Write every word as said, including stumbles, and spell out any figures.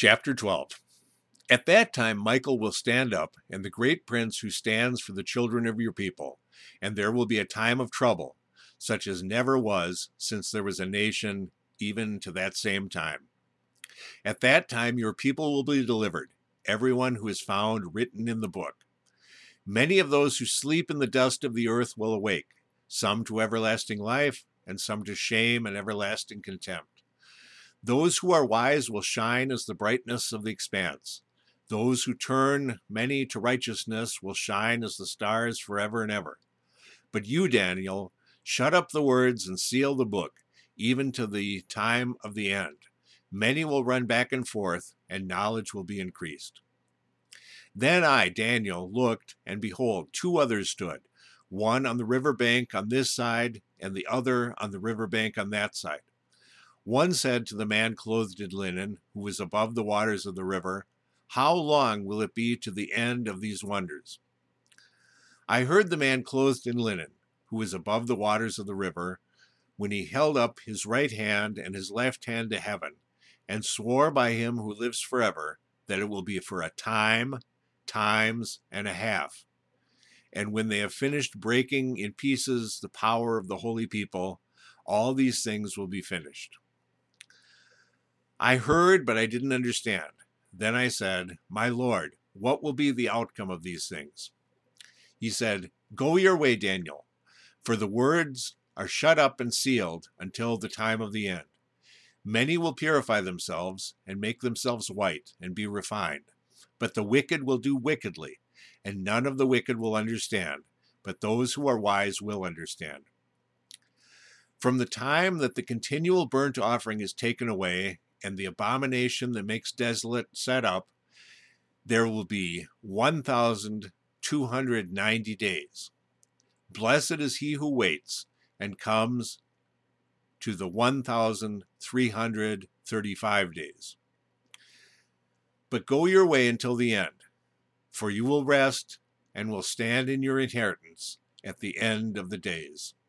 Chapter twelve. At that time Michael will stand up, and the great prince who stands for the children of your people, and there will be a time of trouble, such as never was since there was a nation, even to that same time. At that time your people will be delivered, everyone who is found written in the book. Many of those who sleep in the dust of the earth will awake, some to everlasting life, and some to shame and everlasting contempt. Those who are wise will shine as the brightness of the expanse. Those who turn many to righteousness will shine as the stars forever and ever. But you, Daniel, shut up the words and seal the book, even to the time of the end. Many will run back and forth, and knowledge will be increased. Then I, Daniel, looked, and behold, two others stood, one on the river bank on this side, and the other on the river bank on that side. One said to the man clothed in linen, who was above the waters of the river, "How long will it be to the end of these wonders?" I heard the man clothed in linen, who was above the waters of the river, when he held up his right hand and his left hand to heaven, and swore by him who lives forever, that it will be for a time, times, and a half. And when they have finished breaking in pieces the power of the holy people, all these things will be finished. I heard, but I didn't understand. Then I said, "My Lord, what will be the outcome of these things?" He said, "Go your way, Daniel, for the words are shut up and sealed until the time of the end. Many will purify themselves and make themselves white and be refined. But the wicked will do wickedly, and none of the wicked will understand, but those who are wise will understand. From the time that the continual burnt offering is taken away, and the abomination that makes desolate set up, there will be one thousand two hundred ninety days. Blessed is he who waits and comes to the one thousand three hundred thirty-five days. But go your way until the end, for you will rest and will stand in your inheritance at the end of the days."